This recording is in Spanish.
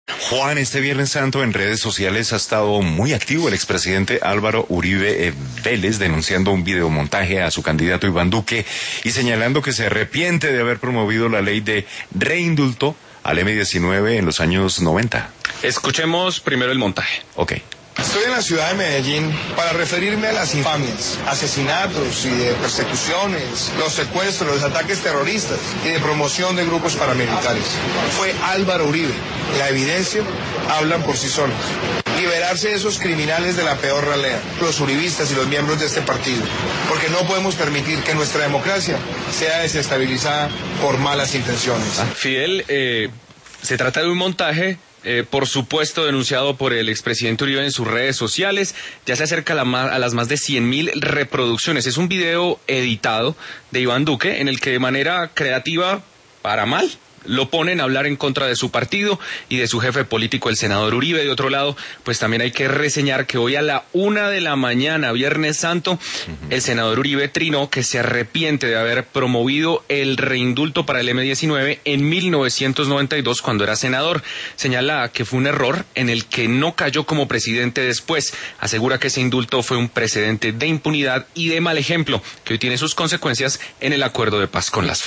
Juan, este Viernes Santo en redes sociales ha estado muy activo el expresidente Álvaro Uribe Vélez, denunciando un videomontaje a su candidato Iván Duque y señalando que se arrepiente de haber promovido la ley de reindulto al M-19 en los años 90. Escuchemos primero el montaje. Ok. Estoy en la ciudad de Medellín para referirme a las infamias, asesinatos y de persecuciones, los secuestros, los ataques terroristas y de promoción de grupos paramilitares. Fue Álvaro Uribe. La evidencia hablan por sí solos. Liberarse de esos criminales de la peor ralea, los uribistas y los miembros de este partido, porque no podemos permitir que nuestra democracia sea desestabilizada por malas intenciones. Fidel, se trata de un montaje, por supuesto denunciado por el expresidente Uribe en sus redes sociales. Ya se acerca a las más de 100.000 reproducciones. Es un video editado de Iván Duque en el que de manera creativa, para mal, lo ponen a hablar en contra de su partido y de su jefe político, el senador Uribe. De otro lado, pues también hay que reseñar que hoy a la 1 de la mañana, Viernes Santo, el senador Uribe trinó que se arrepiente de haber promovido el reindulto para el M-19 en 1992 cuando era senador. Señala que fue un error en el que no cayó como presidente después. Asegura que ese indulto fue un precedente de impunidad y de mal ejemplo que hoy tiene sus consecuencias en el acuerdo de paz con las FARC.